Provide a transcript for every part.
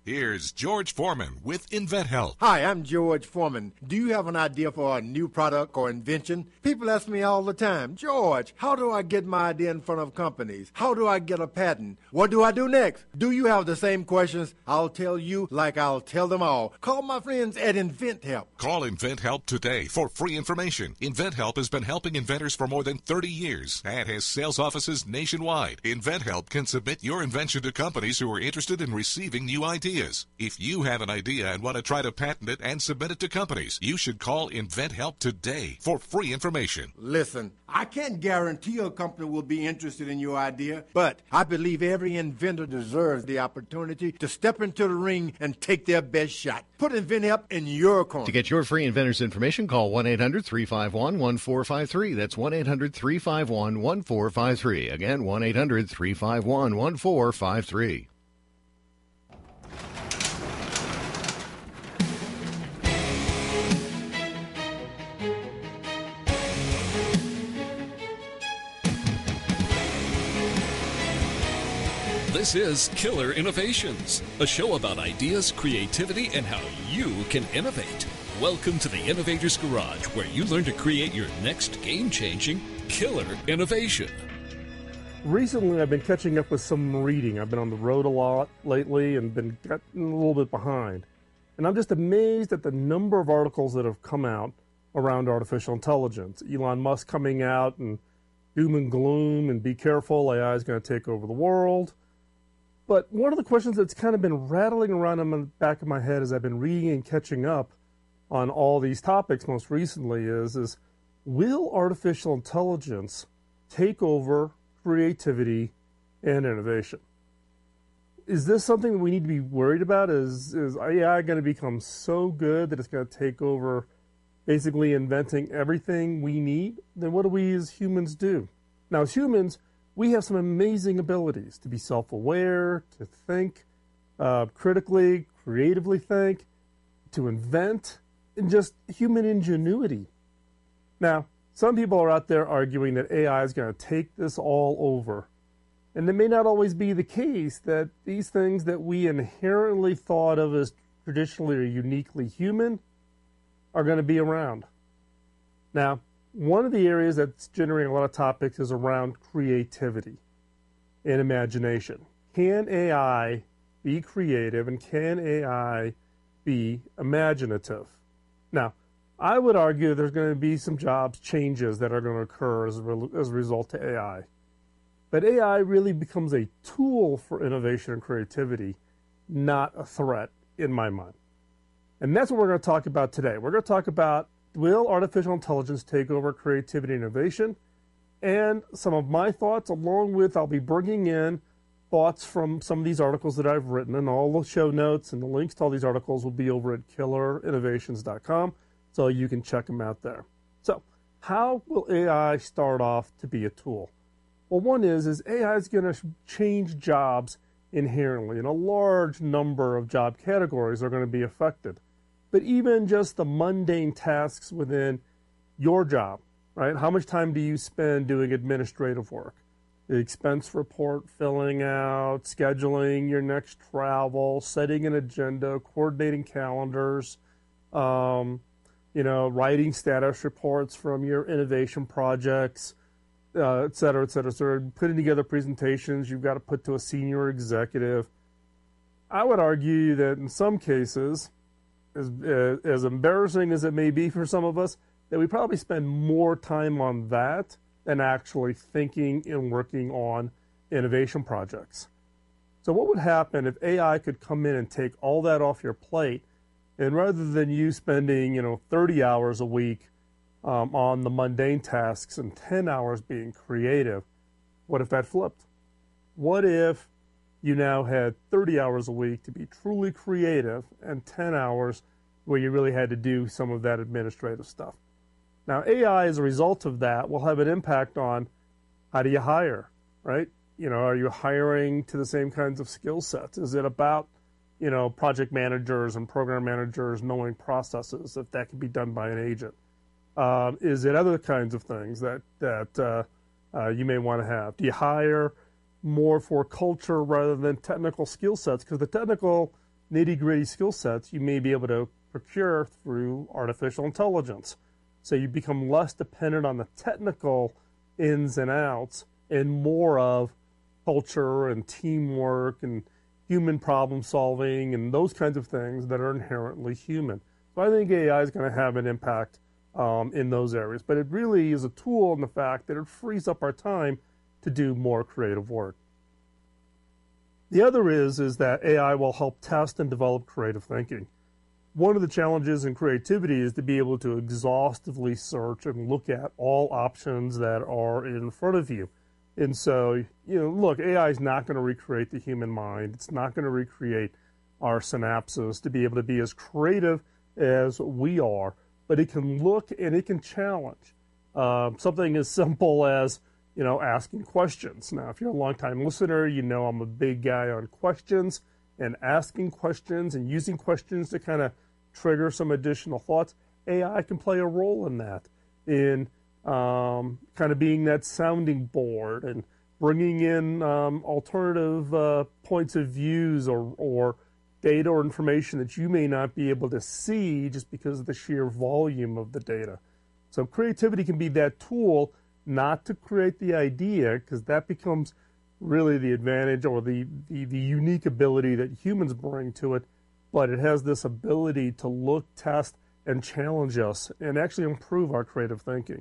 Here's George Foreman with InventHelp. Hi, I'm George Foreman. Do you have an idea for a new product or invention? People ask me all the time, George, how do I get my idea in front of companies? How do I get a patent? What do I do next? Do you have the same questions? I'll tell you like I'll tell them all. Call my friends at InventHelp. Call InventHelp today for free information. InventHelp has been helping inventors for more than 30 years and has sales offices nationwide. InventHelp can submit your invention to companies who are interested in receiving new ideas. If you have an idea and want to try to patent it and submit it to companies, you should call InventHelp today for free information. Listen, I can't guarantee a company will be interested in your idea, but I believe every inventor deserves the opportunity to step into the ring and take their best shot. Put InventHelp in your corner. To get your free inventor's information, call 1-800-351-1453. That's 1-800-351-1453. Again, 1-800-351-1453. This is Killer Innovations, a show about ideas, creativity, and how you can innovate. Welcome to the Innovator's Garage, where you learn to create your next game-changing killer innovation. Recently, I've been catching up with some reading. I've been on the road a lot lately and been getting a little bit behind. And I'm just amazed at the number of articles that have come out around artificial intelligence. Elon Musk coming out and doom and gloom and be careful, AI is going to take over the world. But one of the questions that's kind of been rattling around in the back of my head as I've been reading and catching up on all these topics most recently is will artificial intelligence take over creativity and innovation? Is this something that we need to be worried about? Is AI going to become so good that it's going to take over basically inventing everything we need? Then what do we as humans do? Now, as humans, we have some amazing abilities to be self-aware, to think critically, creatively think, to invent, and just human ingenuity. Now, some people are out there arguing that AI is going to take this all over. And it may not always be the case that these things that we inherently thought of as traditionally or uniquely human are going to be around. Now, one of the areas that's generating a lot of topics is around creativity and imagination. Can AI be creative and can AI be imaginative? Now, I would argue there's going to be some jobs changes that are going to occur as a result to AI. But AI really becomes a tool for innovation and creativity, not a threat in my mind. And that's what we're going to talk about today. We're going to talk about, will artificial intelligence take over creativity and innovation? And some of my thoughts, along with I'll be bringing in thoughts from some of these articles that I've written, and all the show notes and the links to all these articles will be over at killerinnovations.com, so you can check them out there. So how will AI start off to be a tool? Well, one is AI is going to change jobs inherently, and a large number of job categories are going to be affected. But even just the mundane tasks within your job, right? How much time do you spend doing administrative work? The expense report filling out, scheduling your next travel, setting an agenda, coordinating calendars, writing status reports from your innovation projects, et cetera, et cetera. So putting together presentations you've got to put to a senior executive. I would argue that in some cases, as embarrassing as it may be for some of us, that we probably spend more time on that than actually thinking and working on innovation projects. So what would happen if AI could come in and take all that off your plate, and rather than you spending 30 hours a week on the mundane tasks and 10 hours being creative, what if that flipped? What if you now had 30 hours a week to be truly creative and 10 hours where you really had to do some of that administrative stuff? Now, AI, as a result of that, will have an impact on how do you hire, right? Are you hiring to the same kinds of skill sets? Is it about, project managers and program managers knowing processes, if that can be done by an agent? Is it other kinds of things that you may want to have? Do you hire more for culture rather than technical skill sets? Because the technical nitty-gritty skill sets you may be able to procure through artificial intelligence. So you become less dependent on the technical ins and outs and more of culture and teamwork and human problem solving and those kinds of things that are inherently human. So I think AI is going to have an impact in those areas. But it really is a tool in the fact that it frees up our time to do more creative work. The other is that AI will help test and develop creative thinking. One of the challenges in creativity is to be able to exhaustively search and look at all options that are in front of you. And so, look, AI is not going to recreate the human mind. It's not going to recreate our synapses to be able to be as creative as we are, but it can look and it can challenge. Something as simple as, asking questions. Now, if you're a longtime listener, I'm a big guy on questions and asking questions and using questions to kind of trigger some additional thoughts. AI can play a role in that, in kind of being that sounding board and bringing in alternative points of views or data or information that you may not be able to see just because of the sheer volume of the data. So creativity can be that tool, not to create the idea, because that becomes really the advantage or the unique ability that humans bring to it, but it has this ability to look, test, and challenge us and actually improve our creative thinking.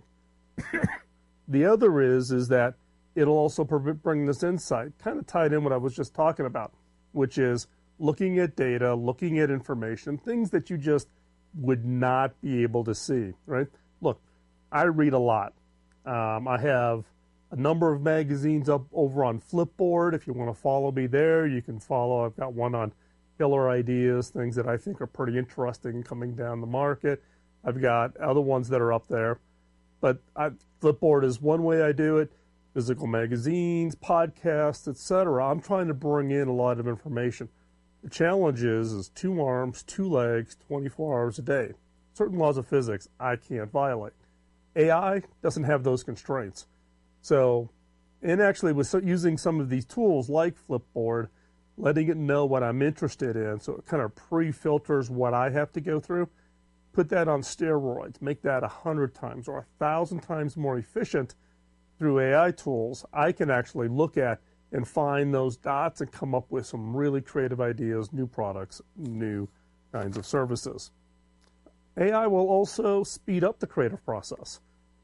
The other is that it'll also bring this insight, kind of tied in what I was just talking about, which is looking at data, looking at information, things that you just would not be able to see, right? Look, I read a lot. I have a number of magazines up over on Flipboard. If you want to follow me there, you can follow. I've got one on killer ideas, things that I think are pretty interesting coming down the market. I've got other ones that are up there. But Flipboard is one way I do it. Physical magazines, podcasts, etc. I'm trying to bring in a lot of information. The challenge is 2 arms, 2 legs, 24 hours a day. Certain laws of physics I can't violate. AI doesn't have those constraints. So, and actually with using some of these tools like Flipboard, letting it know what I'm interested in, so it kind of pre-filters what I have to go through, put that on steroids, make that 100 times or 1,000 times more efficient through AI tools. I can actually look at and find those dots and come up with some really creative ideas, new products, new kinds of services. AI will also speed up the creative process.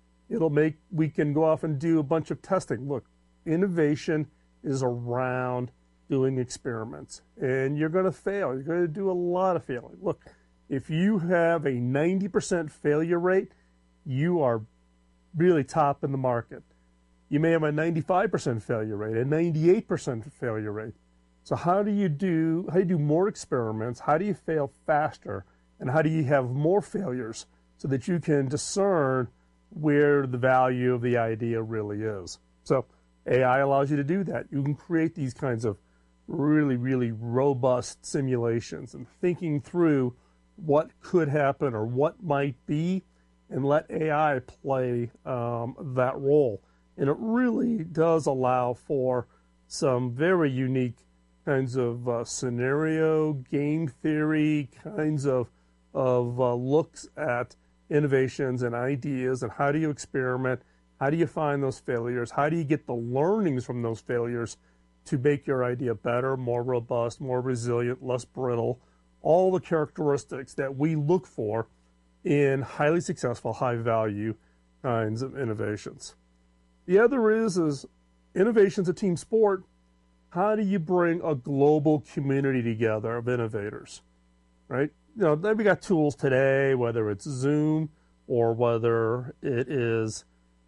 We can go off and do a bunch of testing. Look, innovation is around doing experiments, and you're going to fail. You're going to do a lot of failing. Look, if you have a 90% failure rate, you are really top in the market. You may have a 95% failure rate, a 98% failure rate. So how do you do more experiments? How do you fail faster? And how do you have more failures so that you can discern where the value of the idea really is? So AI allows you to do that. You can create these kinds of really, really robust simulations and thinking through what could happen or what might be, and let AI play that role. And it really does allow for some very unique kinds of scenario, game theory, kinds of looks at innovations and ideas, and how do you experiment, how do you find those failures, how do you get the learnings from those failures to make your idea better, more robust, more resilient, less brittle, all the characteristics that we look for in highly successful, high-value kinds of innovations. The other is innovation's a team sport. How do you bring a global community together of innovators, right? We got tools today, whether it's Zoom or whether it is,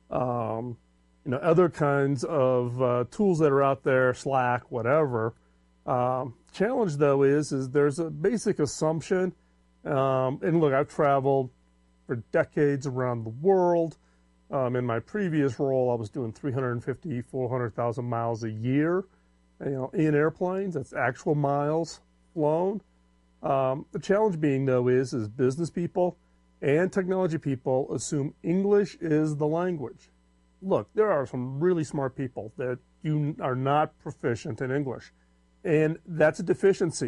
other kinds of tools that are out there, Slack, whatever. Challenge, though, is there's a basic assumption. And look, I've traveled for decades around the world. In my previous role, I was doing 350, 400,000 miles a year, in airplanes. That's actual miles flown. The challenge being, though, is business people and technology people assume English is the language. Look, there are some really smart people that are not proficient in English, and that's a deficiency.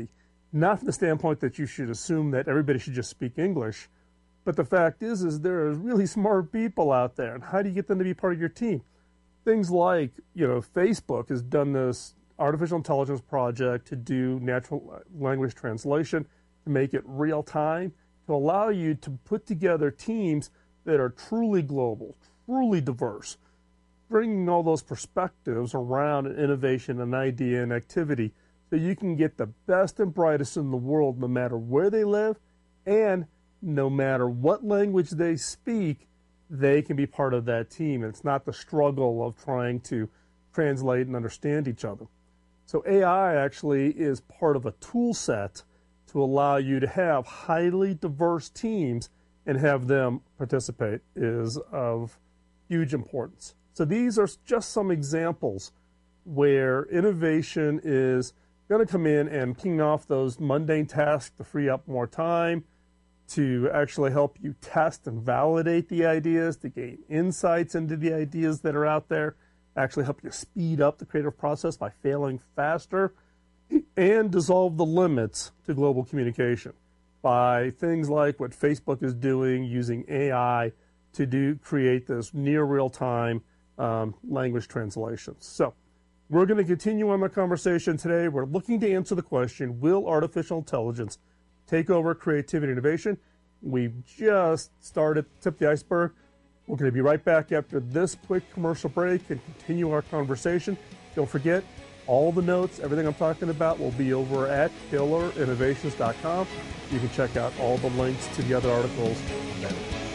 Not from the standpoint that you should assume that everybody should just speak English, but the fact is there are really smart people out there, and how do you get them to be part of your team? Things like, Facebook has done this artificial intelligence project to do natural language translation, to make it real time, to allow you to put together teams that are truly global, truly diverse, bringing all those perspectives around innovation and idea and activity so you can get the best and brightest in the world no matter where they live and no matter what language they speak, they can be part of that team. And it's not the struggle of trying to translate and understand each other. So AI actually is part of a tool set to allow you to have highly diverse teams and have them participate is of huge importance. So these are just some examples where innovation is going to come in and ping off those mundane tasks to free up more time, to actually help you test and validate the ideas, to gain insights into the ideas that are out there, actually help you speed up the creative process by failing faster, and dissolve the limits to global communication by things like what Facebook is doing using AI to create this near real-time language translations. So we're going to continue on the conversation today. We're looking to answer the question, will artificial intelligence take over creativity and innovation? We've just started to tip the iceberg. We're going to be right back after this quick commercial break and continue our conversation. Don't forget, all the notes, everything I'm talking about will be over at killerinnovations.com. You can check out all the links to the other articles there.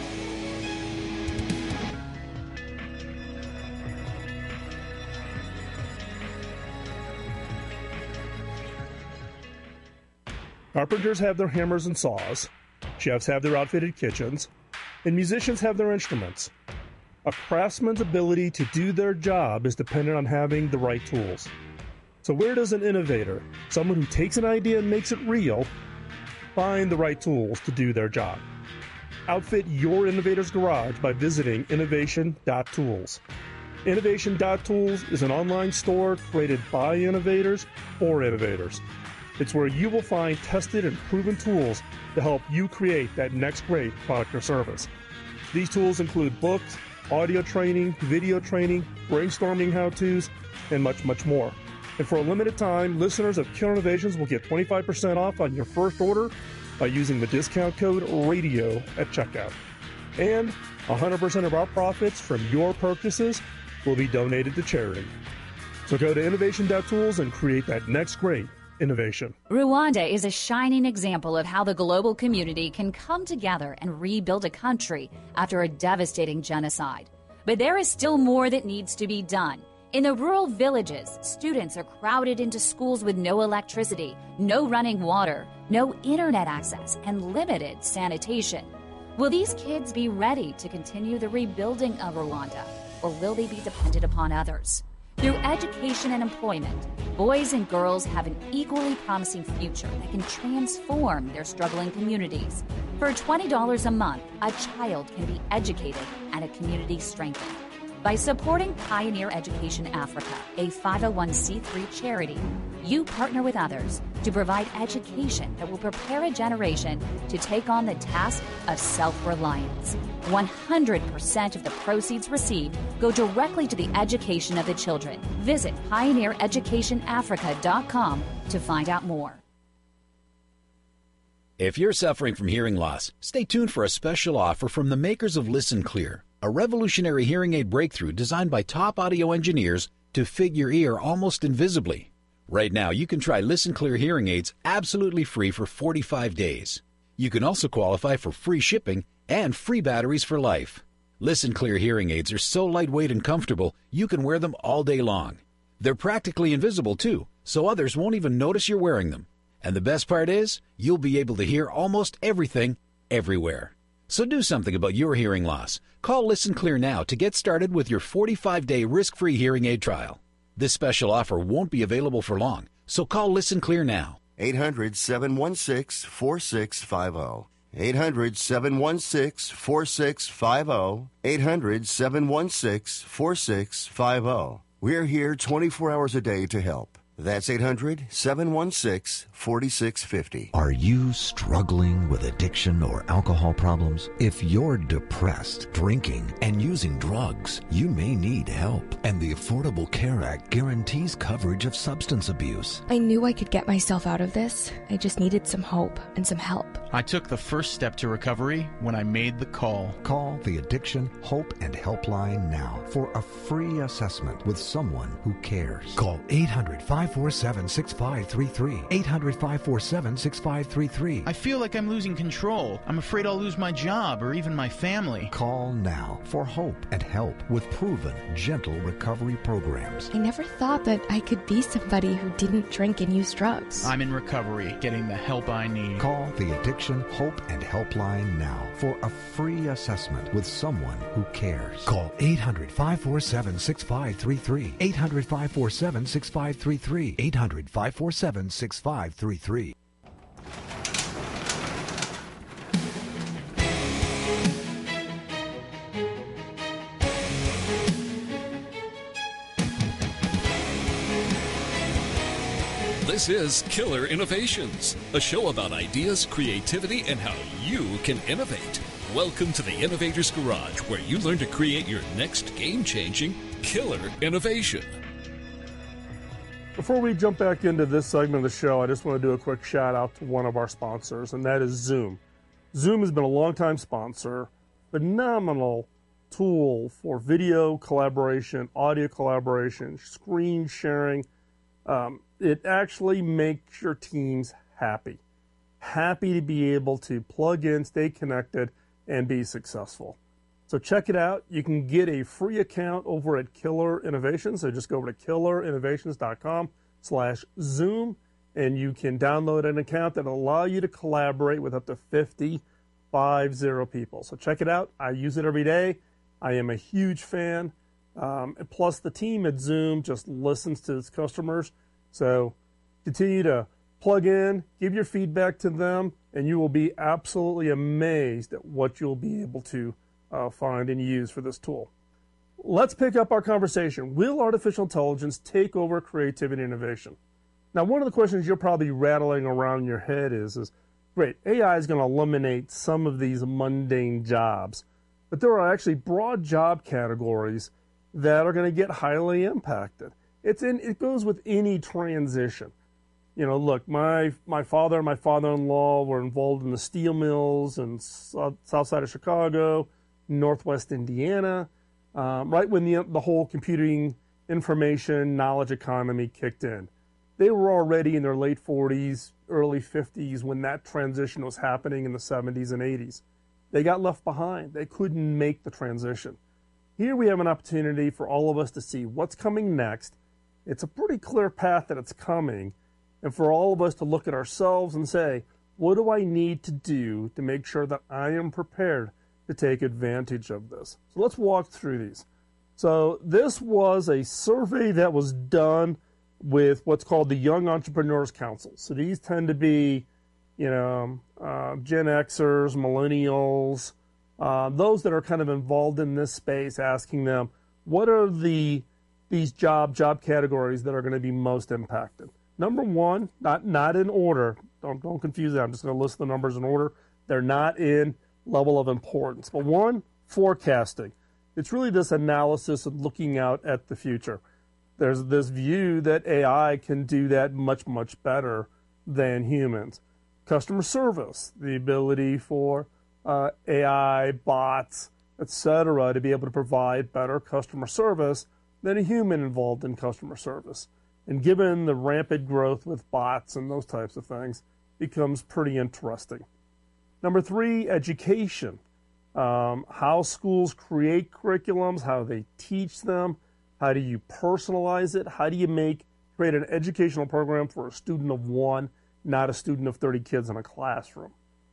Carpenters have their hammers and saws, chefs have their outfitted kitchens, and musicians have their instruments. A craftsman's ability to do their job is dependent on having the right tools. So where does an innovator, someone who takes an idea and makes it real, find the right tools to do their job? Outfit your innovator's garage by visiting innovation.tools. Innovation.tools is an online store created by innovators for innovators. It's where you will find tested and proven tools to help you create that next great product or service. These tools include books, audio training, video training, brainstorming how-tos, and much, much more. And for a limited time, listeners of Killer Innovations will get 25% off on your first order by using the discount code RADIO at checkout. And 100% of our profits from your purchases will be donated to charity. So go to innovation.tools and create that next great innovation. Rwanda is a shining example of how the global community can come together and rebuild a country after a devastating genocide. But there is still more that needs to be done. In the rural villages, students are crowded into schools with no electricity, no running water, no internet access, and limited sanitation. Will these kids be ready to continue the rebuilding of Rwanda, or will they be dependent upon others? Through education and employment, boys and girls have an equally promising future that can transform their struggling communities. For $20 a month, a child can be educated and a community strengthened. By supporting Pioneer Education Africa, a 501c3 charity, you partner with others to provide education that will prepare a generation to take on the task of self-reliance. 100% of the proceeds received go directly to the education of the children. Visit pioneereducationafrica.com to find out more. If you're suffering from hearing loss, stay tuned for a special offer from the makers of Listen Clear, a revolutionary hearing aid breakthrough designed by top audio engineers to fit your ear almost invisibly. Right now, you can try Listen Clear hearing aids absolutely free for 45 days. You can also qualify for free shipping and free batteries for life. Listen Clear hearing aids are so lightweight and comfortable, you can wear them all day long. They're practically invisible, too, so others won't even notice you're wearing them. And the best part is, you'll be able to hear almost everything, everywhere. So do something about your hearing loss. Call Listen Clear now to get started with your 45-day risk-free hearing aid trial. This special offer won't be available for long, so call Listen Clear now. 800-716-4650. 800-716-4650. 800-716-4650. We're here 24 hours a day to help. That's 800-716-4650. Are you struggling with addiction or alcohol problems? If you're depressed, drinking, and using drugs, you may need help. And the Affordable Care Act guarantees coverage of substance abuse. I knew I could get myself out of this. I just needed some hope and some help. I took the first step to recovery when I made the call. Call the Addiction Hope and Helpline now for a free assessment with someone who cares. Call 800-547-6533. 800-547-6533. I feel like I'm losing control. I'm afraid I'll lose my job or even my family. Call now for hope and help with proven, gentle recovery programs. I never thought that I could be somebody who didn't drink and use drugs. I'm in recovery, getting the help I need. Call the Addiction Hope and Helpline now for a free assessment with someone who cares. Call 800-547-6533. 800-547-6533. 800-547-6533. This is Killer Innovations, a show about ideas, creativity, and how you can innovate. Welcome to the Innovator's Garage, where you learn to create your next game-changing killer innovation. Before we jump back into this segment of the show, I just want to do a quick shout out to one of our sponsors, and that is Zoom. Zoom has been a long-time sponsor, phenomenal tool for video collaboration, audio collaboration, screen sharing. It actually makes your teams happy to be able to plug in, stay connected, and be successful. So check it out. You can get a free account over at Killer Innovations. So just go over to killerinnovations.com/Zoom, and you can download an account that will allow you to collaborate with up to 50 people. So check it out. I use it every day. I am a huge fan. Plus, the team at Zoom just listens to its customers. So continue to plug in, give your feedback to them, and you will be absolutely amazed at what you'll be able to find and use for this tool. Let's pick up our conversation. Will artificial intelligence take over creativity and innovation? Now, one of the questions you're probably rattling around in your head is great, AI is going to eliminate some of these mundane jobs, but there are actually broad job categories that are going to get highly impacted. It goes with any transition. You know, look, my father and my father-in-law were involved in the steel mills in south side of Chicago, northwest Indiana, right when the whole computing information knowledge economy kicked in. They were already in their late 40s, early 50s when that transition was happening in the 70s and 80s. They got left behind. They couldn't make the transition. Here we have an opportunity for all of us to see what's coming next. It's a pretty clear path that it's coming, and for all of us to look at ourselves and say, what do I need to do to make sure that I am prepared to take advantage of this? So let's walk through these. So this was a survey that was done with what's called the Young Entrepreneurs Council. So these tend to be, Gen Xers, millennials, those that are kind of involved in this space, asking them, what are these job categories that are going to be most impacted? Number one, not in order. Don't confuse that. I'm just going to list the numbers in order. They're not in level of importance. But one, forecasting. It's really this analysis of looking out at the future. There's this view that AI can do that much, much better than humans. Customer service, the ability for AI, bots, etc., to be able to provide better customer service than a human involved in customer service. And given the rampant growth with bots and those types of things, it becomes pretty interesting. Number three, education. How schools create curriculums, how they teach them, how do you personalize it, how do you create an educational program for a student of one, not a student of 30 kids in a classroom.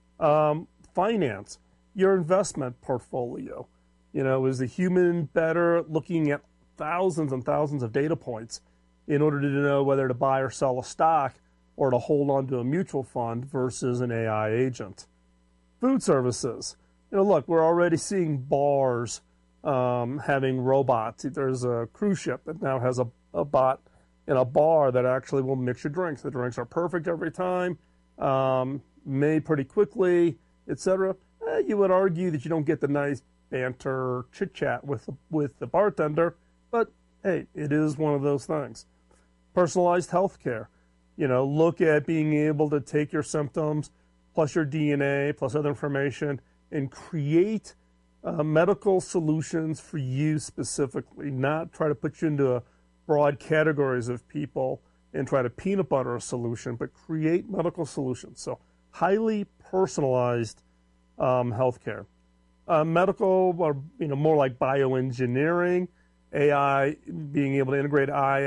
Finance, your investment portfolio. Is the human better at looking at thousands and thousands of data points in order to know whether to buy or sell a stock or to hold on to a mutual fund versus an AI agent? Food services. Look, we're already seeing bars having robots. There's a cruise ship that now has a bot in a bar that actually will mix your drinks. The drinks are perfect every time, made pretty quickly, etc. You would argue that you don't get the nice banter, chit-chat with the bartender, but hey, it is one of those things. Personalized healthcare. Look at being able to take your symptoms plus your DNA plus other information and create medical solutions for you specifically, not try to put you into broad categories of people and try to peanut butter a solution, but create medical solutions. So highly personalized healthcare. Medical, or more like bioengineering, AI, being able to integrate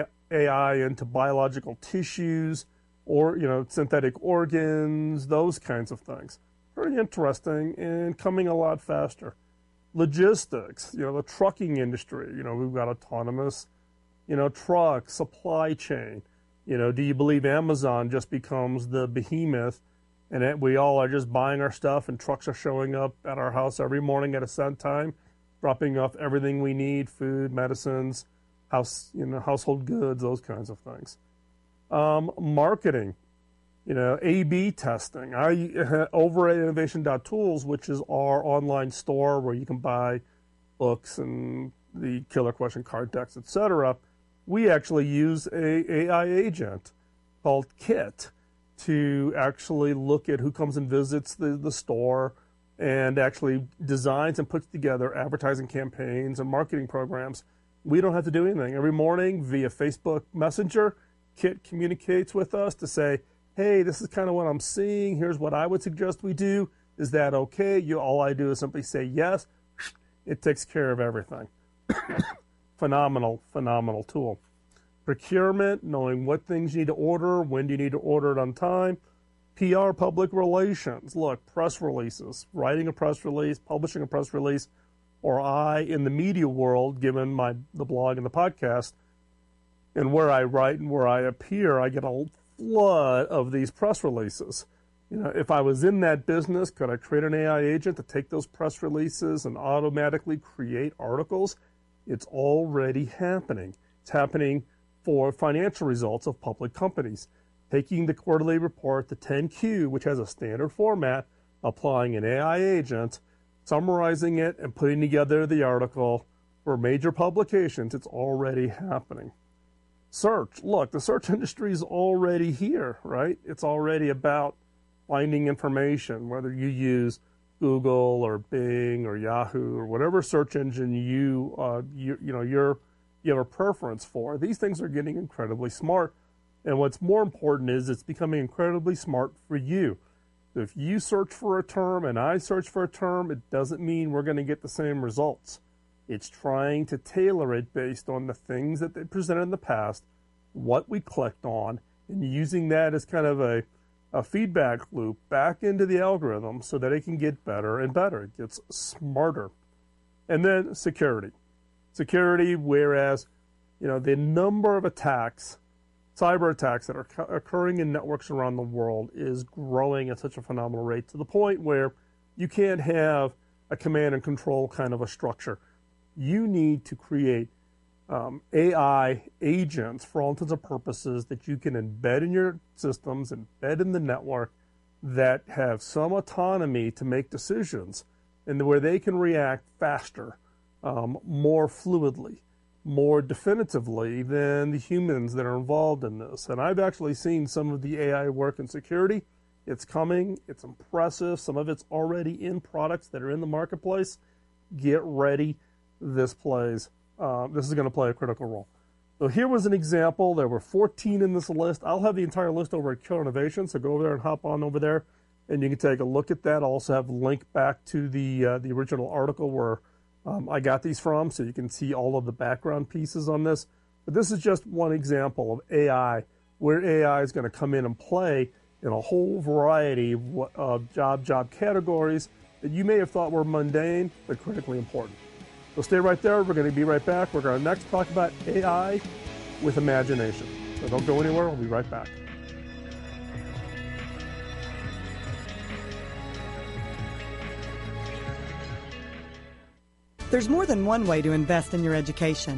AI into biological tissues or synthetic organs, those kinds of things. Very interesting and coming a lot faster. Logistics, the trucking industry, we've got autonomous, truck, supply chain. Do you believe Amazon just becomes the behemoth and we all are just buying our stuff and trucks are showing up at our house every morning at a set time, dropping off everything we need, food, medicines, household goods, those kinds of things. Marketing, A/B testing. Over at innovation.tools, which is our online store where you can buy books and the killer question card decks, etc., we actually use a AI agent called Kit to actually look at who comes and visits the store and actually designs and puts together advertising campaigns and marketing programs. We don't have to do anything. Every morning via Facebook Messenger, Kit communicates with us to say, hey, this is kind of what I'm seeing. Here's what I would suggest we do. Is that okay? All I do is simply say yes. It takes care of everything. Phenomenal tool. Procurement, knowing what things you need to order, when do you need to order it on time. PR, public relations. Look, press releases, writing a press release, publishing a press release, or I, in the media world, given the blog and the podcast, and where I write and where I appear, I get a flood of these press releases. If I was in that business, could I create an AI agent to take those press releases and automatically create articles? It's already happening. It's happening for financial results of public companies. Taking the quarterly report, the 10Q, which has a standard format, applying an AI agent, summarizing it, and putting together the article for major publications. It's already happening. Search. Look, the search industry is already here, right? It's already about finding information, whether you use Google or Bing or Yahoo or whatever search engine you have a preference for. These things are getting incredibly smart. And what's more important is it's becoming incredibly smart for you. If you search for a term and I search for a term, it doesn't mean we're going to get the same results. It's trying to tailor it based on the things that they presented in the past, what we clicked on, and using that as kind of a feedback loop back into the algorithm so that it can get better and better. It gets smarter. And then security. Security, whereas, the number of attacks, cyber attacks that are occurring in networks around the world is growing at such a phenomenal rate to the point where you can't have a command and control kind of a structure. You need to create AI agents for all intents and purposes that you can embed in your systems, embed in the network, that have some autonomy to make decisions and where they can react faster, more fluidly, more definitively than the humans that are involved in this. And I've actually seen some of the AI work in security. It's coming. It's impressive. Some of it's already in products that are in the marketplace. Get ready. This is going to play a critical role. So here was an example. There were 14 in this list. I'll have the entire list over at Killer Innovation, so go over there and hop on over there, and you can take a look at that. I'll also have a link back to the original article where I got these from, so you can see all of the background pieces on this. But this is just one example of AI, where AI is going to come in and play in a whole variety of job categories that you may have thought were mundane, but critically important. So stay right there. We're going to be right back. We're going to next talk about AI with imagination. So don't go anywhere. We'll be right back. There's more than one way to invest in your education.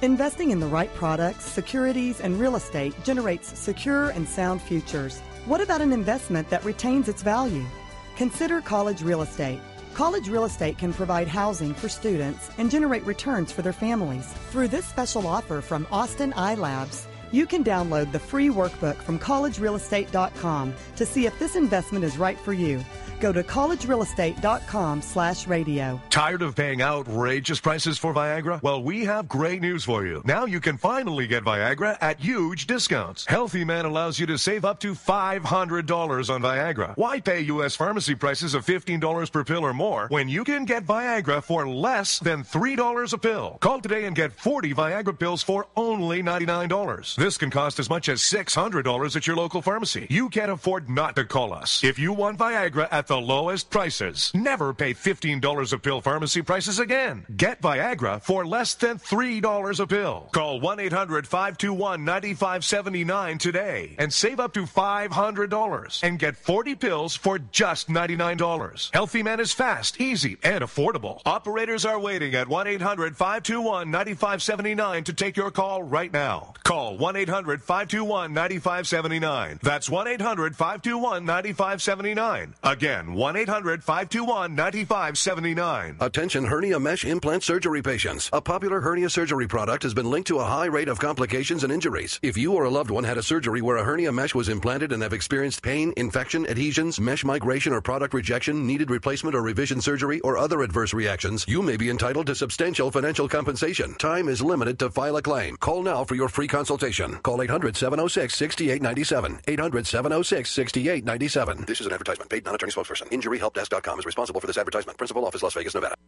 Investing in the right products, securities, and real estate generates secure and sound futures. What about an investment that retains its value? Consider College Real Estate. College Real Estate can provide housing for students and generate returns for their families. Through this special offer from Austin iLabs, you can download the free workbook from collegerealestate.com to see if this investment is right for you. Go to collegerealestate.com/radio. Tired of paying outrageous prices for Viagra? Well, we have great news for you. Now you can finally get Viagra at huge discounts. Healthy Man allows you to save up to $500 on Viagra. Why pay U.S. pharmacy prices of $15 per pill or more when you can get Viagra for less than $3 a pill? Call today and get 40 Viagra pills for only $99. This can cost as much as $600 at your local pharmacy. You can't afford not to call us. If you want Viagra at the lowest prices, never pay $15 a pill pharmacy prices again. Get Viagra for less than $3 a pill. Call 1-800-521-9579 today and save up to $500 and get 40 pills for just $99. Healthy Man is fast, easy, and affordable. Operators are waiting at 1-800-521-9579 to take your call right now. Call 1-800-521-9579. That's 1-800-521-9579. Again, 1-800-521-9579. Attention hernia mesh implant surgery patients. A popular hernia surgery product has been linked to a high rate of complications and injuries. If you or a loved one had a surgery where a hernia mesh was implanted and have experienced pain, infection, adhesions, mesh migration or product rejection, needed replacement or revision surgery, or other adverse reactions, you may be entitled to substantial financial compensation. Time is limited to file a claim. Call now for your free consultation. Call 800-706-6897. 800-706-6897. This is an advertisement. Paid non-attorney spokesperson. InjuryHelpDesk.com is responsible for this advertisement. Principal office, Las Vegas, Nevada.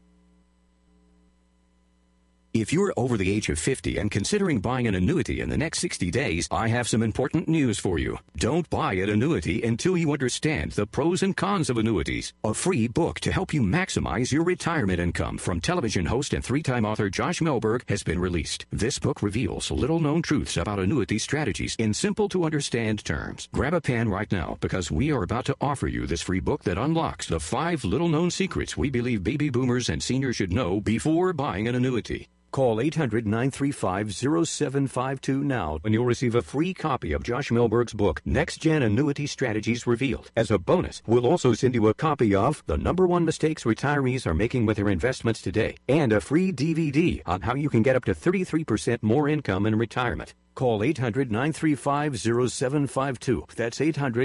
If you're over the age of 50 and considering buying an annuity in the next 60 days, I have some important news for you. Don't buy an annuity until you understand the pros and cons of annuities. A free book to help you maximize your retirement income from television host and three-time author Josh Melberg has been released. This book reveals little-known truths about annuity strategies in simple-to-understand terms. Grab a pen right now because we are about to offer you this free book that unlocks the 5 little-known secrets we believe baby boomers and seniors should know before buying an annuity. Call 800-935-0752 now and you'll receive a free copy of Josh Melberg's book, Next Gen Annuity Strategies Revealed. As a bonus, we'll also send you a copy of The Number 1 Mistakes Retirees Are Making with Their Investments Today and a free DVD on how you can get up to 33% more income in retirement. Call 800-935-0752. That's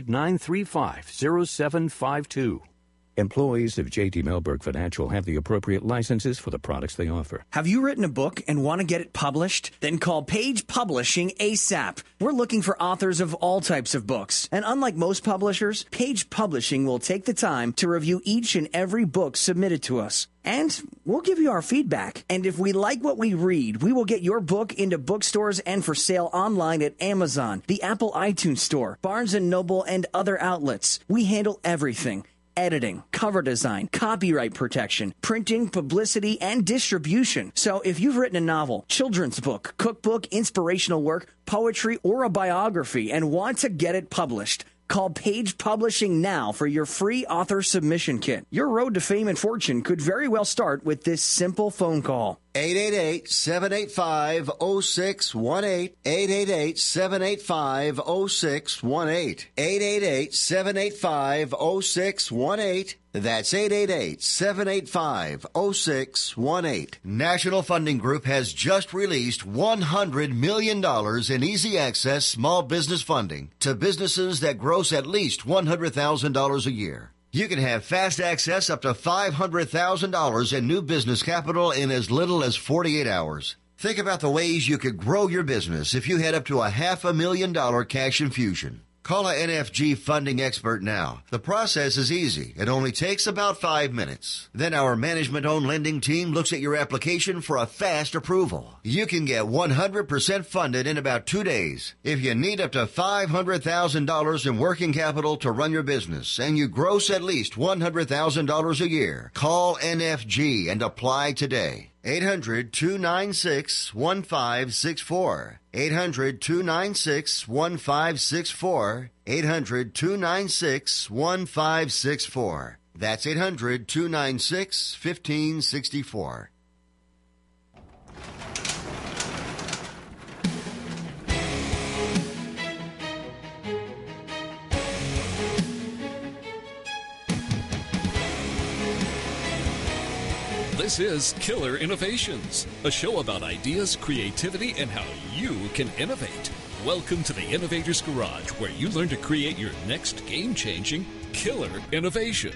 800-935-0752. Employees of J.D. Melberg Financial have the appropriate licenses for the products they offer. Have you written a book and want to get it published? Then call Page Publishing ASAP. We're looking for authors of all types of books. And unlike most publishers, Page Publishing will take the time to review each and every book submitted to us. And we'll give you our feedback. And if we like what we read, we will get your book into bookstores and for sale online at Amazon, the Apple iTunes Store, Barnes & Noble, and other outlets. We handle everything. Editing, cover design, copyright protection, printing, publicity, and distribution. So if you've written a novel, children's book, cookbook, inspirational work, poetry, or a biography and want to get it published, call Page Publishing now for your free author submission kit. Your road to fame and fortune could very well start with this simple phone call. 888-785-0618. 888-785-0618. 888-785-0618. That's 888-785-0618. National Funding Group has just released $100 million in easy access small business funding to businesses that gross at least $100,000 a year. You can have fast access up to $500,000 in new business capital in as little as 48 hours. Think about the ways you could grow your business if you had up to $500,000 cash infusion. Call a NFG funding expert now. The process is easy. It only takes about 5 minutes. Then our management-owned lending team looks at your application for a fast approval. You can get 100% funded in about 2 days. If you need up to $500,000 in working capital to run your business and you gross at least $100,000 a year, call NFG and apply today. 800-296-1564. 800-296-1564. 800-296-1564. That's 800-296-1564. This is Killer Innovations, a show about ideas, creativity, and how you can innovate. Welcome to the Innovator's Garage, where you learn to create your next game-changing killer innovation.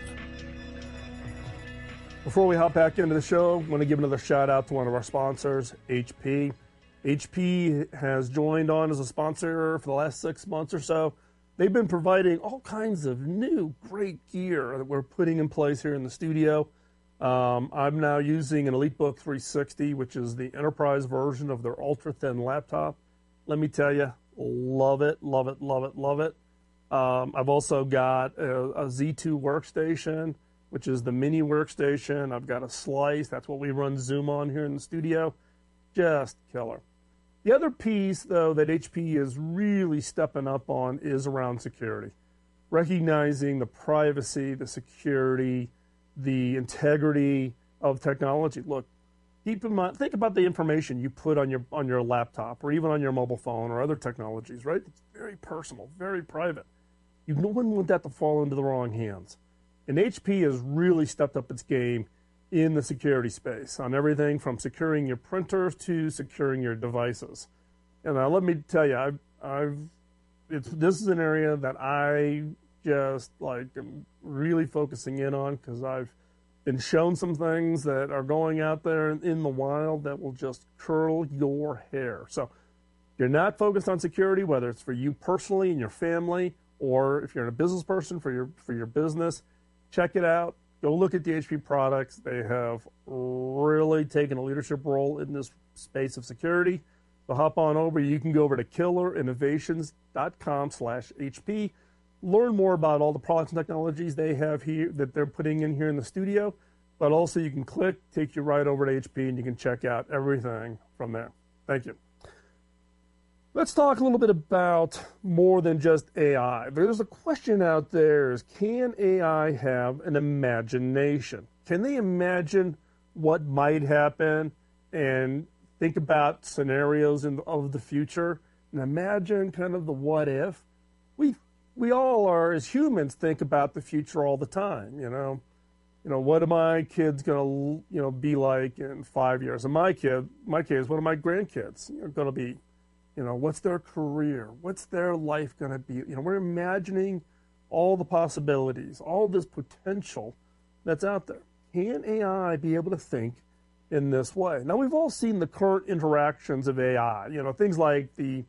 Before we hop back into the show, I want to give another shout out to one of our sponsors, HP. HP has joined on as a sponsor for the last 6 months or so. They've been providing all kinds of new great gear that we're putting in place here in the studio. I'm now using an EliteBook 360, which is the enterprise version of their ultra-thin laptop. Let me tell you, love it, love it, love it, love it. I've also got a Z2 workstation, which is the mini workstation. I've got a Slice. That's what we run Zoom on here in the studio. Just killer. The other piece, though, that HP is really stepping up on is around security. Recognizing the privacy, the security, the integrity of technology. Look, keep in mind, think about the information you put on your laptop or even on your mobile phone or other technologies, right? It's very personal, very private. You wouldn't want that to fall into the wrong hands. And HP has really stepped up this game in the security space on everything from securing your printers to securing your devices. And let me tell you, this is an area that I just am really focusing in on because I've been shown some things that are going out there in the wild that will just curl your hair. So if you're not focused on security, whether it's for you personally and your family, or if you're a business person for your business, check it out. Go look at the HP products. They have really taken a leadership role in this space of security. So hop on over. You can go over to killerinnovations.com/HP. Learn more about all the products and technologies they have here that they're putting in here in the studio. But also you can take you right over to HP, and you can check out everything from there. Thank you. Let's talk a little bit about more than just AI. There's a question out there is, can AI have an imagination? Can they imagine what might happen and think about scenarios of the future and imagine kind of the what if? We all are, as humans, think about the future all the time, what are my kids going to be like in 5 years? And my kids, what are my grandkids going to be? What's their career? What's their life going to be? We're imagining all the possibilities, all this potential that's out there. Can AI be able to think in this way? Now, we've all seen the current interactions of AI, things like the,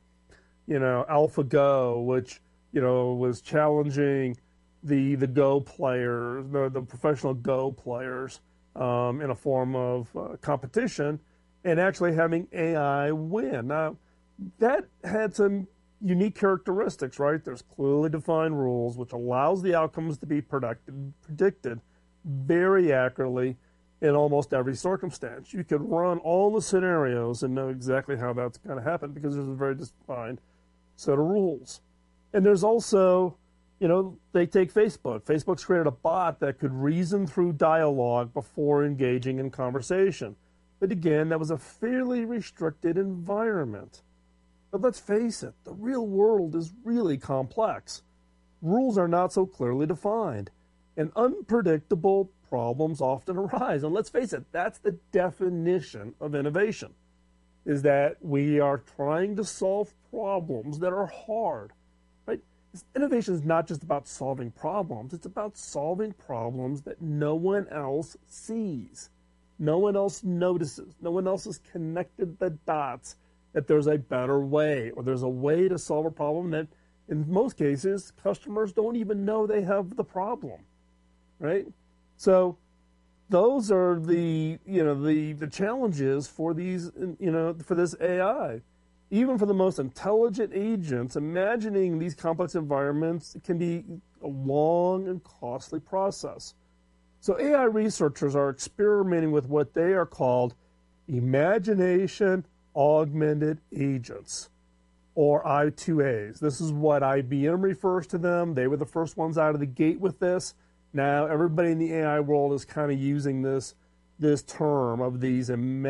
AlphaGo, which, was challenging the Go players, the professional Go players in a form of competition and actually having AI win. Now, that had some unique characteristics, right? There's clearly defined rules, which allows the outcomes to be predicted very accurately in almost every circumstance. You could run all the scenarios and know exactly how that's going to happen because there's a very defined set of rules. And there's also, they take Facebook. Facebook's created a bot that could reason through dialogue before engaging in conversation. But again, that was a fairly restricted environment. But let's face it, the real world is really complex. Rules are not so clearly defined, and unpredictable problems often arise. And let's face it, that's the definition of innovation, is that we are trying to solve problems that are hard, right? Innovation is not just about solving problems. It's about solving problems that no one else sees. No one else notices. No one else has connected the dots that there's a better way, or there's a way to solve a problem that, in most cases, customers don't even know they have the problem, right? So those are the challenges for these, for this AI. Even for the most intelligent agents, imagining these complex environments can be a long and costly process. So AI researchers are experimenting with what they are called imagination augmented agents, or I2As. This is what IBM refers to them. They were the first ones out of the gate with this. Now everybody in the AI world is kind of using this term of these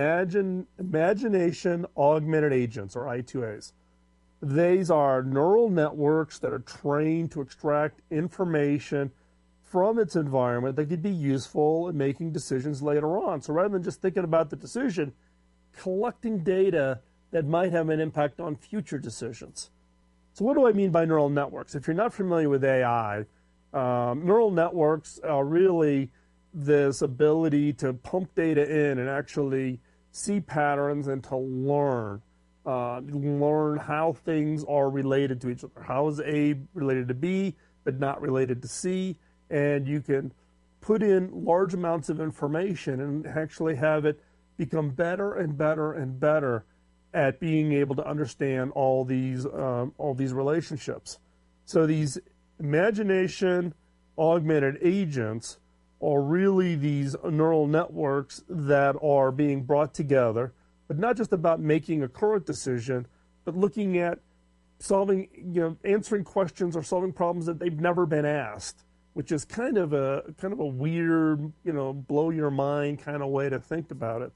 imagination augmented agents, or I2As. These are neural networks that are trained to extract information from its environment that could be useful in making decisions later on. So rather than just thinking about the decision, collecting data that might have an impact on future decisions. So what do I mean by neural networks? If you're not familiar with AI, neural networks are really this ability to pump data in and actually see patterns and to learn how things are related to each other. How is A related to B, but not related to C? And you can put in large amounts of information and actually have it become better and better and better at being able to understand all these relationships. So these imagination augmented agents are really these neural networks that are being brought together, but not just about making a current decision, but looking at solving, answering questions or solving problems that they've never been asked, which is kind of a weird, blow your mind kind of way to think about it.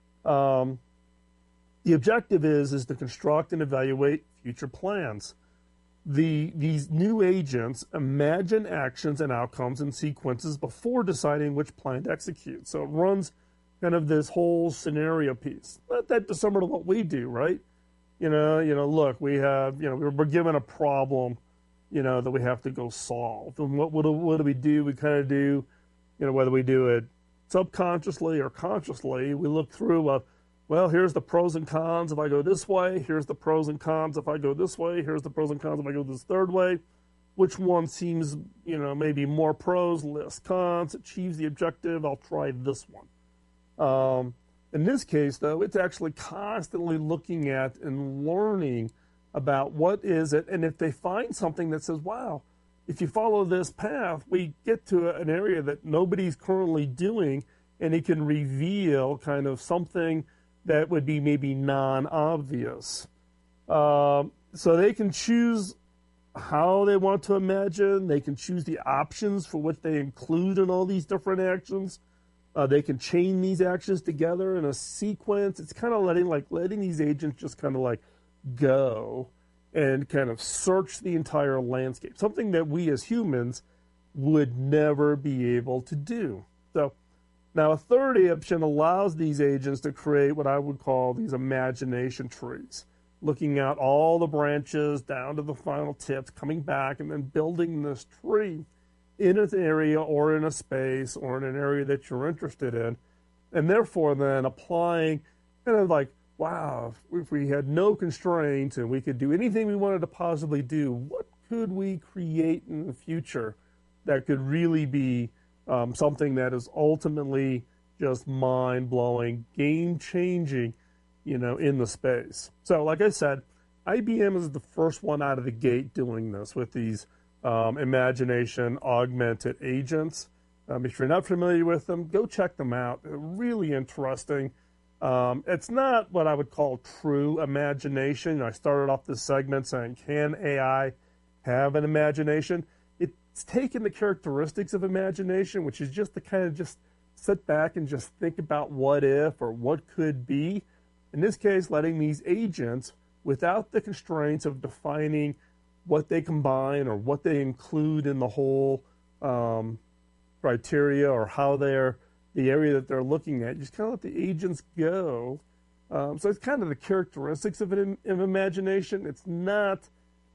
The objective is to construct and evaluate future plans. These new agents imagine actions and outcomes and sequences before deciding which plan to execute. So it runs kind of this whole scenario piece. Not that dissimilar to what we do, right? Look, we have, we're given a problem, that we have to go solve. And what do we do? We kind of do, whether we do it subconsciously or consciously, we look through well, here's the pros and cons if I go this way. Here's the pros and cons if I go this way. Here's the pros and cons if I go this third way. Which one seems, maybe more pros, less cons, achieves the objective? I'll try this one. In this case, though, it's actually constantly looking at and learning about what is it. And if they find something that says, wow, if you follow this path, we get to an area that nobody's currently doing, and it can reveal kind of something that would be maybe non-obvious. So they can choose how they want to imagine. They can choose the options for what they include in all these different actions. They can chain these actions together in a sequence. It's kind of letting these agents just kind of go and kind of search the entire landscape, something that we as humans would never be able to do. So now, a third option allows these agents to create what I would call these imagination trees, looking out all the branches down to the final tips, coming back and then building this tree in an area or in a space or in an area that you're interested in, and therefore then applying kind of wow, if we had no constraints and we could do anything we wanted to possibly do, what could we create in the future that could really be something that is ultimately just mind-blowing, game-changing, in the space. So like I said, IBM is the first one out of the gate doing this with these imagination augmented agents. If you're not familiar with them, go check them out. They're really interesting. It's not what I would call true imagination. I started off this segment saying, can AI have an imagination? It's taken the characteristics of imagination, which is just to kind of just sit back and just think about what if or what could be. In this case, letting these agents, without the constraints of defining what they combine or what they include in the whole criteria or how the area that they're looking at, just kind of let the agents go. So it's kind of the characteristics of imagination. It's not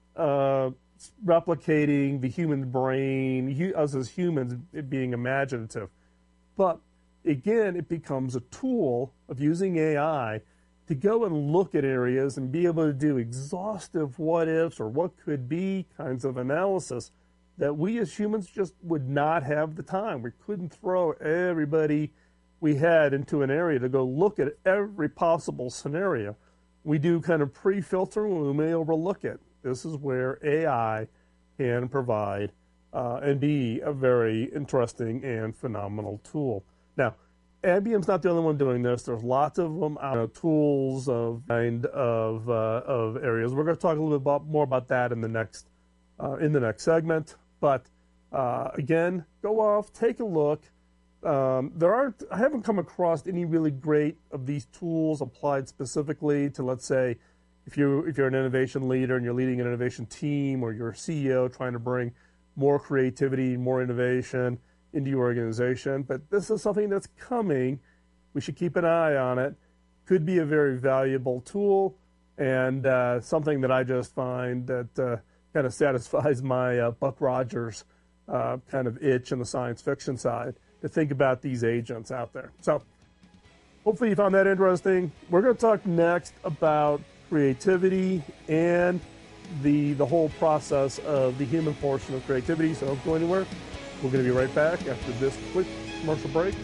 replicating the human brain, us as humans being imaginative. But again, it becomes a tool of using AI to go and look at areas and be able to do exhaustive what ifs or what could be kinds of analysis that we as humans just would not have the time. We couldn't throw everybody we had into an area to go look at every possible scenario. We do kind of pre-filter and we may overlook it. This is where AI can provide and be a very interesting and phenomenal tool. Now, IBM's not the only one doing this. There's lots of them tools of areas. We're going to talk a little bit more about that in the next segment. But again, go off, take a look. I haven't come across any really great of these tools applied specifically to, let's say, if you're an innovation leader and you're leading an innovation team, or you're a CEO trying to bring more creativity, more innovation into your organization. But this is something that's coming. We should keep an eye on it. Could be a very valuable tool, and something that I just find that kind of satisfies my Buck Rogers kind of itch in the science fiction side to think about these agents out there. So hopefully you found that interesting. We're going to talk next about creativity and the whole process of the human portion of creativity. So don't go anywhere. We're going to be right back after this quick commercial break.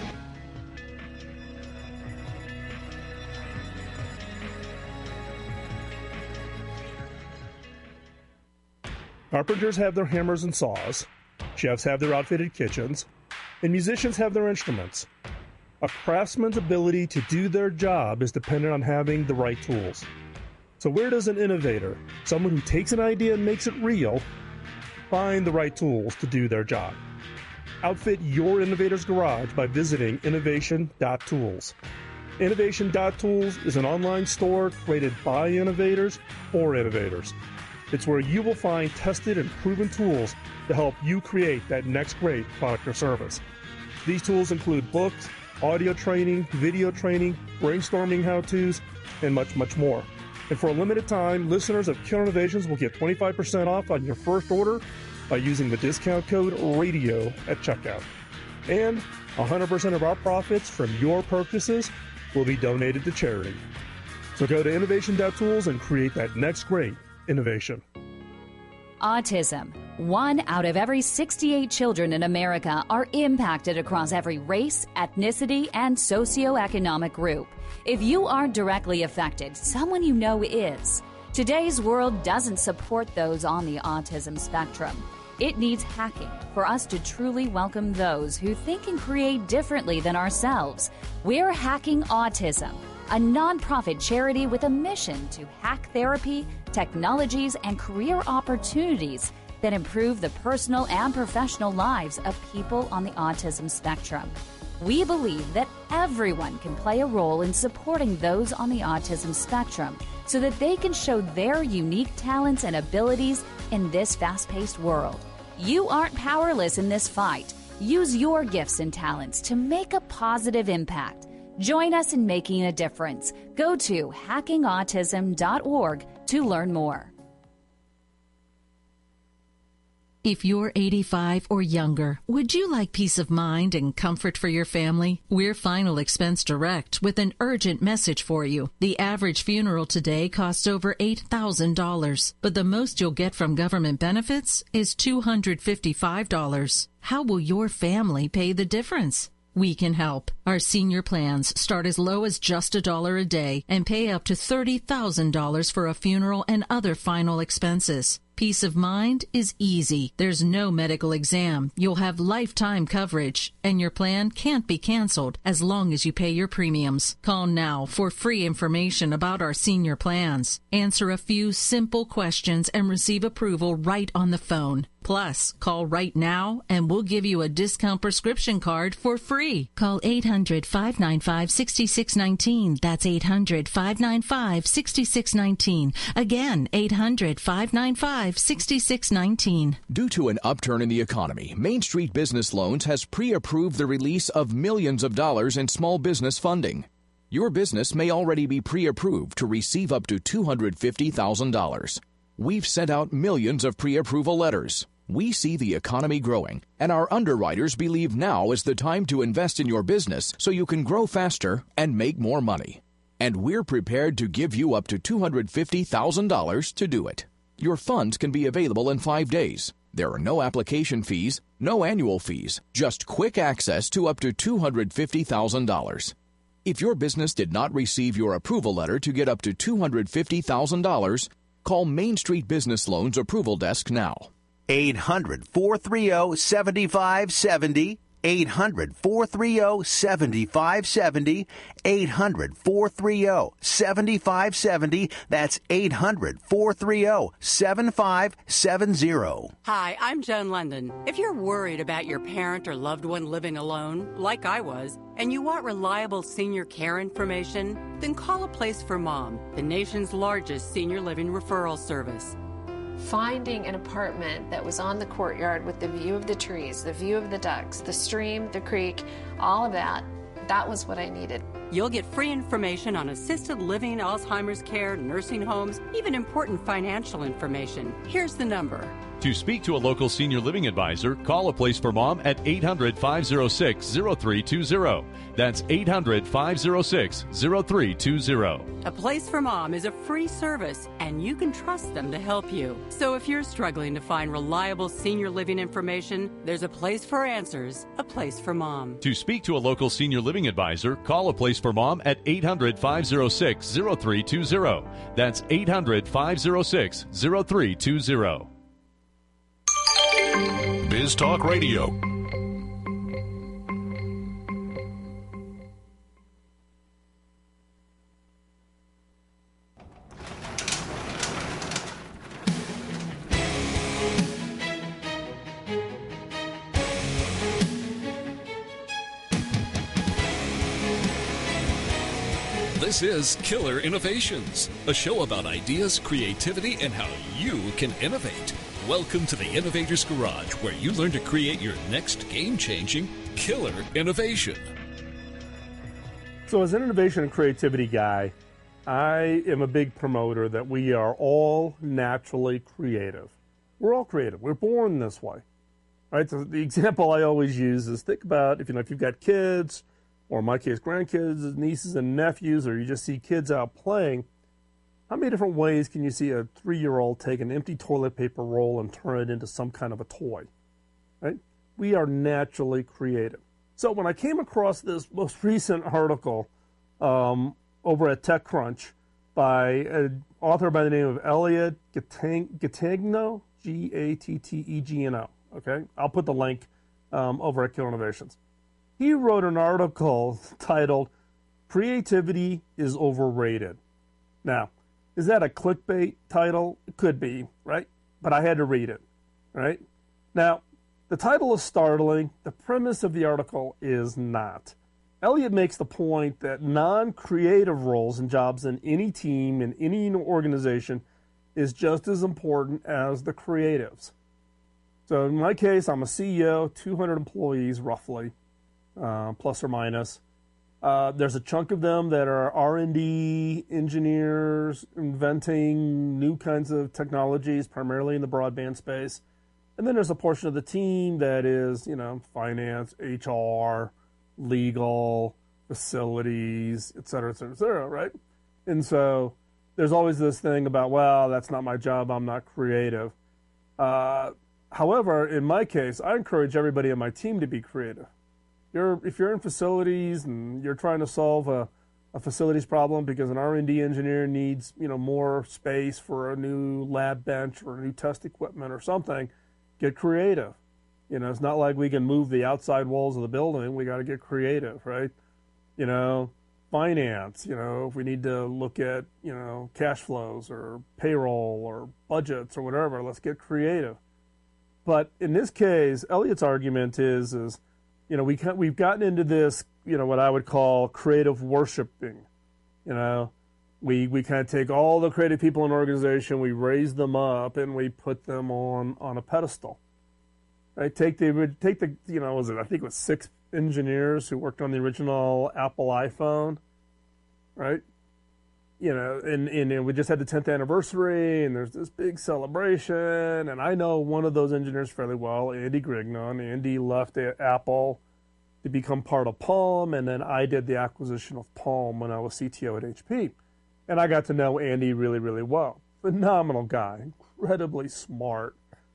Carpenters have their hammers and saws, chefs have their outfitted kitchens, and musicians have their instruments. A craftsman's ability to do their job is dependent on having the right tools. So where does an innovator, someone who takes an idea and makes it real, find the right tools to do their job? Outfit your innovator's garage by visiting innovation.tools. Innovation.tools is an online store created by innovators for innovators. It's where you will find tested and proven tools to help you create that next great product or service. These tools include books, audio training, video training, brainstorming how-tos, and much, much more. And for a limited time, listeners of Killer Innovations will get 25% off on your first order by using the discount code RADIO at checkout. And 100% of our profits from your purchases will be donated to charity. So go to innovation.tools and create that next great innovation. Autism. 1 out of every 68 children in America are impacted across every race, ethnicity, and socioeconomic group. If you aren't directly affected, someone you know is. Today's world doesn't support those on the autism spectrum. It needs hacking for us to truly welcome those who think and create differently than ourselves. We're Hacking Autism, a nonprofit charity with a mission to hack therapy, technologies, and career opportunities that improve the personal and professional lives of people on the autism spectrum. We believe that everyone can play a role in supporting those on the autism spectrum so that they can show their unique talents and abilities in this fast-paced world. You aren't powerless in this fight. Use your gifts and talents to make a positive impact. Join us in making a difference. Go to hackingautism.org to learn more. If you're 85 or younger, would you like peace of mind and comfort for your family? We're Final Expense Direct with an urgent message for you. The average funeral today costs over $8,000, but the most you'll get from government benefits is $255. How will your family pay the difference? We can help. Our senior plans start as low as just $1 a day and pay up to $30,000 for a funeral and other final expenses. Peace of mind is easy. There's no medical exam. You'll have lifetime coverage, and your plan can't be canceled as long as you pay your premiums. Call now for free information about our senior plans. Answer a few simple questions and receive approval right on the phone. Plus, call right now and we'll give you a discount prescription card for free. Call 800-595-6619. That's 800-595-6619. Again, 800-595-6619. Due to an upturn in the economy, Main Street Business Loans has pre-approved the release of millions of dollars in small business funding. Your business may already be pre-approved to receive up to $250,000. We've sent out millions of pre-approval letters. We see the economy growing, and our underwriters believe now is the time to invest in your business so you can grow faster and make more money. And we're prepared to give you up to $250,000 to do it. Your funds can be available in 5 days. There are no application fees, no annual fees, just quick access to up to $250,000. If your business did not receive your approval letter to get up to $250,000, call Main Street Business Loans Approval Desk now. 800-430-7570. 800-430-7570. 800-430-7570. That's 800-430-7570. Hi, I'm Joan London. If you're worried about your parent or loved one living alone, like I was, and you want reliable senior care information, then call A Place for Mom, the nation's largest senior living referral service. Finding an apartment that was on the courtyard with the view of the trees, the view of the ducks, the stream, the creek, all of that, that was what I needed. You'll get free information on assisted living, Alzheimer's care, nursing homes, even important financial information. Here's the number. To speak to a local senior living advisor, call A Place for Mom at 800-506-0320. That's 800-506-0320. A Place for Mom is a free service, and you can trust them to help you. So if you're struggling to find reliable senior living information, there's a place for answers, A Place for Mom. To speak to a local senior living advisor, call A Place for Mom at 800-506-0320. That's 800-506-0320. Biz Talk Radio. This is Killer Innovations, a show about ideas, creativity, and how you can innovate. Welcome to the Innovator's Garage, where you learn to create your next game-changing killer innovation. So as an innovation and creativity guy, I am a big promoter that we are all naturally creative. We're all creative. We're born this way. Right? So the example I always use is think about if you've got kids, or in my case, grandkids, nieces and nephews, or you just see kids out playing. How many different ways can you see a 3-year-old take an empty toilet paper roll and turn it into some kind of a toy? Right? We are naturally creative. So when I came across this most recent article over at TechCrunch by an author by the name of Elliot Gategno, Gattegno. Okay, I'll put the link over at Killer Innovations. He wrote an article titled "Creativity is Overrated." Now, is that a clickbait title? It could be, right? But I had to read it, right? Now, the title is startling. The premise of the article is not. Elliot makes the point that non-creative roles and jobs in any team, in any organization, is just as important as the creatives. So in my case, I'm a CEO, 200 employees roughly, plus or minus. There's a chunk of them that are R&D engineers inventing new kinds of technologies, primarily in the broadband space. And then there's a portion of the team that is, finance, HR, legal, facilities, et cetera, right? And so there's always this thing about, well, that's not my job, I'm not creative. However, in my case, I encourage everybody on my team to be creative. If you're in facilities and you're trying to solve a facilities problem because an R&D engineer needs, more space for a new lab bench or new test equipment or something, get creative. It's not like we can move the outside walls of the building. We got to get creative, right? Finance, if we need to look at, cash flows or payroll or budgets or whatever, let's get creative. But in this case, Elliot's argument is we've gotten into this, what I would call creative worshiping. We kind of take all the creative people in an organization, we raise them up, and we put them on a pedestal. Right? Take the I think it was 6 engineers who worked on the original Apple iPhone, right? And we just had the 10th anniversary, and there's this big celebration, and I know one of those engineers fairly well, Andy Grignon. Andy left Apple to become part of Palm, and then I did the acquisition of Palm when I was CTO at HP. And I got to know Andy really, really well. Phenomenal guy, incredibly smart,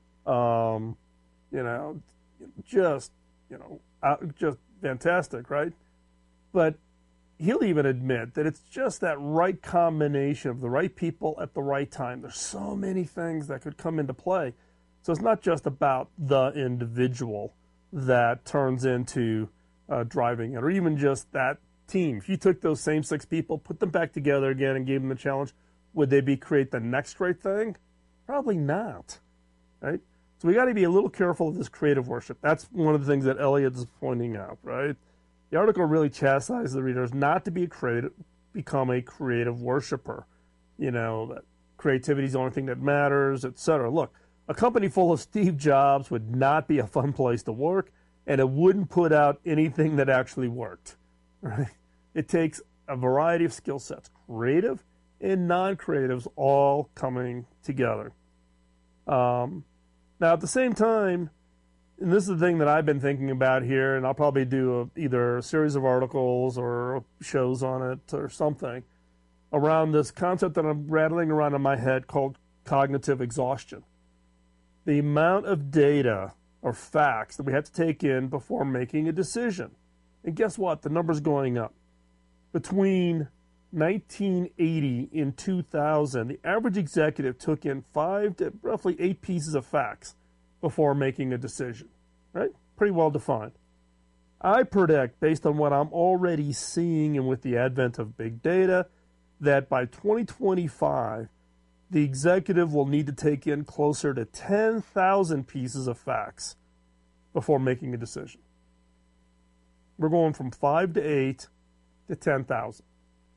just fantastic, right? But he'll even admit that it's just that right combination of the right people at the right time. There's so many things that could come into play. So it's not just about the individual that turns into driving it, or even just that team. If you took those same 6 people, put them back together again and gave them the challenge, would they create the next great thing? Probably not, right? So we got to be a little careful of this creative worship. That's one of the things that Elliot is pointing out, right? The article really chastises the readers not to be become a creative worshiper. That creativity is the only thing that matters, etc. Look, a company full of Steve Jobs would not be a fun place to work, and it wouldn't put out anything that actually worked. Right? It takes a variety of skill sets, creative and non-creatives, all coming together. Now, at the same time, and this is the thing that I've been thinking about here, and I'll probably do either a series of articles or shows on it or something, around this concept that I'm rattling around in my head called cognitive exhaustion. The amount of data or facts that we have to take in before making a decision. And guess what? The number's going up. Between 1980 and 2000, the average executive took in 5 to roughly 8 pieces of facts before making a decision, right? Pretty well defined. I predict, based on what I'm already seeing and with the advent of big data, that by 2025, the executive will need to take in closer to 10,000 pieces of facts before making a decision. We're going from 5 to 8 to 10,000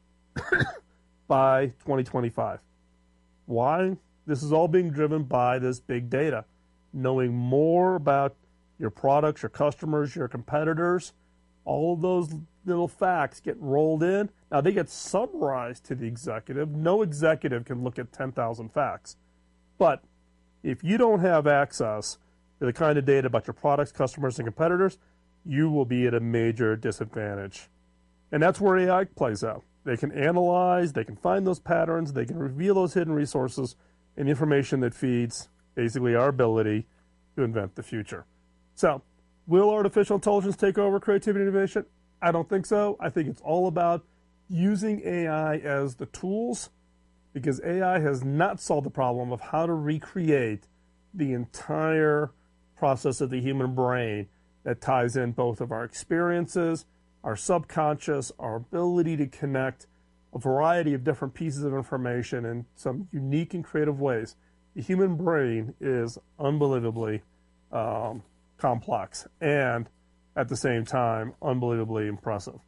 by 2025. Why? This is all being driven by this big data. Knowing more about your products, your customers, your competitors, all of those little facts get rolled in. Now, they get summarized to the executive. No executive can look at 10,000 facts. But if you don't have access to the kind of data about your products, customers, and competitors, you will be at a major disadvantage. And that's where AI plays out. They can analyze, they can find those patterns, they can reveal those hidden resources and information that feeds basically our ability to invent the future. So, will artificial intelligence take over creativity and innovation? I don't think so. I think it's all about using AI as the tools, because AI has not solved the problem of how to recreate the entire process of the human brain that ties in both of our experiences, our subconscious, our ability to connect a variety of different pieces of information in some unique and creative ways. The human brain is unbelievably complex and, at the same time, unbelievably impressive.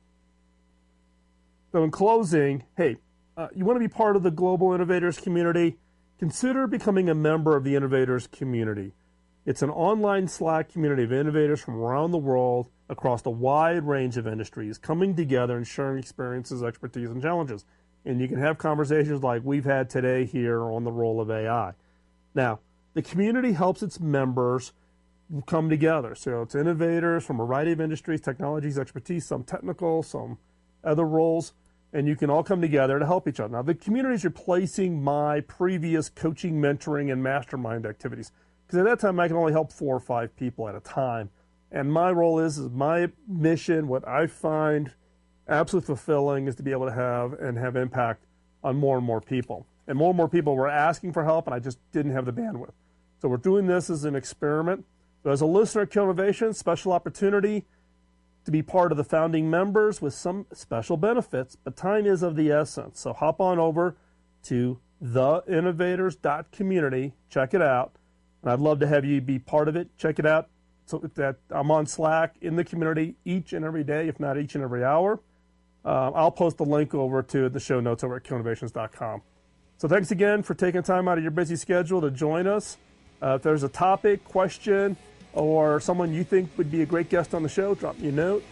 So in closing, hey, you want to be part of the Global Innovators community? Consider becoming a member of the Innovators community. It's an online Slack community of innovators from around the world across a wide range of industries coming together and sharing experiences, expertise, and challenges. And you can have conversations like we've had today here on the role of AI. Now, the community helps its members come together. So it's innovators from a variety of industries, technologies, expertise, some technical, some other roles, and you can all come together to help each other. Now, the community is replacing my previous coaching, mentoring, and mastermind activities, because at that time I can only help 4 or 5 people at a time. And my role is my mission, what I find absolutely fulfilling, is to be able to have impact on more and more people. And more people were asking for help, and I just didn't have the bandwidth. So we're doing this as an experiment. So as a listener at Kill Innovation, special opportunity to be part of the founding members with some special benefits, but time is of the essence. So hop on over to theinnovators.community, check it out, and I'd love to have you be part of it. Check it out. So that I'm on Slack in the community each and every day, if not each and every hour. I'll post the link over to the show notes over at killinnovations.com. So thanks again for taking time out of your busy schedule to join us. If there's a topic, question, or someone you think would be a great guest on the show, drop me a note,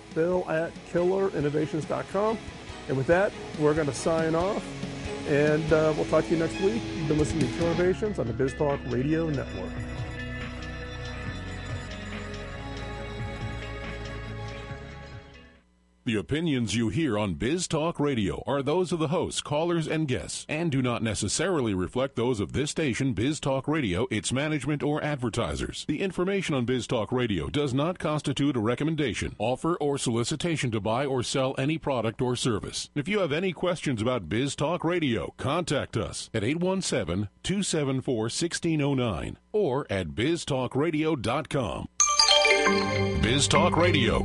bill@killinnovations.com. And with that, we're going to sign off, and we'll talk to you next week. You've been listening to Kill Innovations on the BizTalk Radio Network. The opinions you hear on Biz Talk Radio are those of the hosts, callers, and guests, and do not necessarily reflect those of this station, Biz Talk Radio, its management, or advertisers. The information on Biz Talk Radio does not constitute a recommendation, offer, or solicitation to buy or sell any product or service. If you have any questions about Biz Talk Radio, contact us at 817-274-1609 or at biztalkradio.com. Biz Talk Radio.